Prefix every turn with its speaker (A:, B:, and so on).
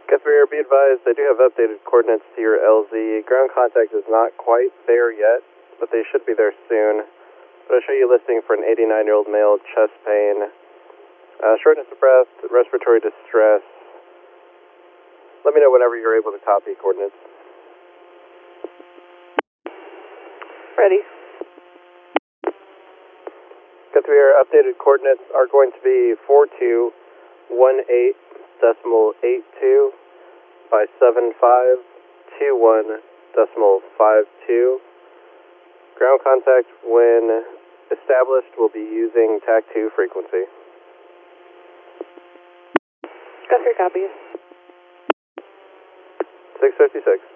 A: Guthrie, be advised, I do have updated coordinates to your LZ. Ground contact is not quite there yet, but they should be there soon. But I'll show you a listing for an 89-year-old male, chest pain, shortness of breath, respiratory distress. Let me know whenever you're able to copy coordinates.
B: Ready.
A: Guthrie, our updated coordinates are going to be 4218.82 by 7521.52. Ground contact, when established, will be using TAC-2 frequency.
B: Guthrie copies.
A: 656.